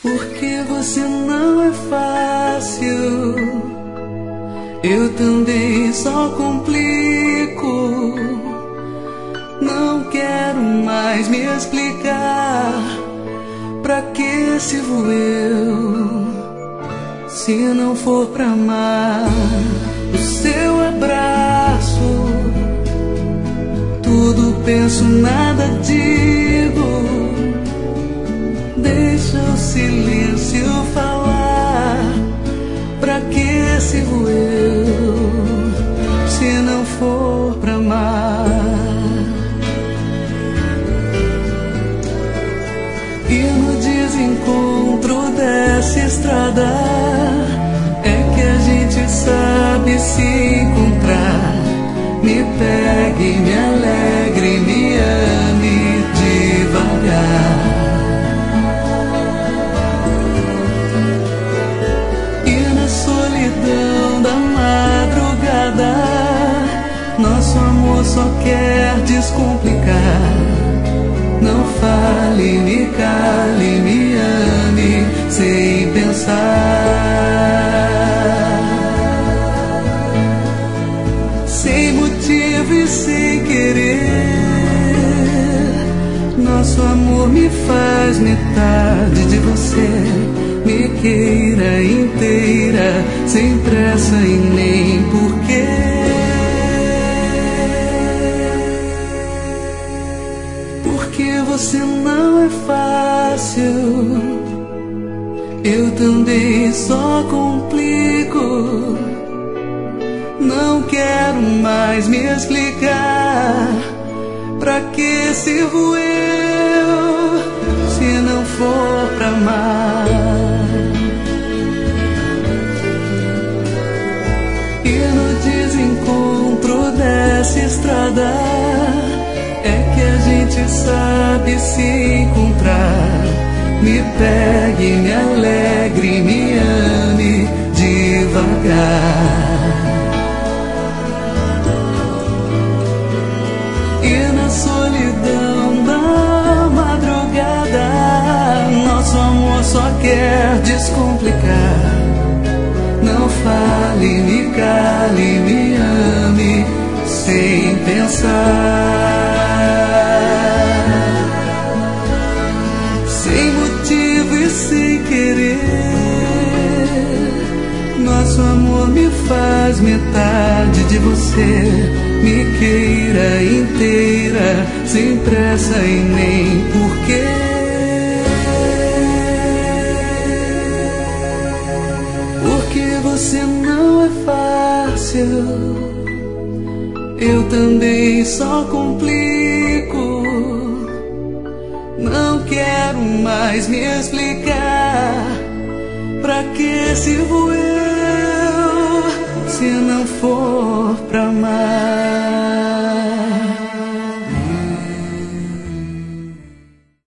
Porque você não é fácil, eu também só complico. Não quero mais me explicar. Pra que sirvo eu, se não for pra amar o seu abraço? Tudo penso, nada digo. Deixa o silêncio falar. Pra que sirvo eu, se não for pra amar? E no desencontro dessa estrada é que a gente sabe se encontrar. Me pegue, me alegre, me ame devagar. E na solidão da madrugada, nosso amor só quer descomplicar. Não fale, me cale, me ame sem pensar. Sem motivo e sem querer, nosso amor me faz metade de você. Me queira inteira, sem pressa e nem porquê. Porque você não é fácil, eu também só complico. Não quero mais me explicar. Pra que sirvo eu, se não for pra amar? E no desencontro dessa estrada é que a gente sabe se encontrar. Me pegue, me alegre, me ame devagar. E na solidão da madrugada, nosso amor só quer descomplicar. Não fale, me cale, me ame sem pensar. Sem motivo e sem querer, nosso amor me faz metade de você. Me queira inteira, sem pressa e nem porquê. Porque você não é fácil, eu também só complico. Não quero mais me explicar. Pra que sirvo eu, se não for pra amar?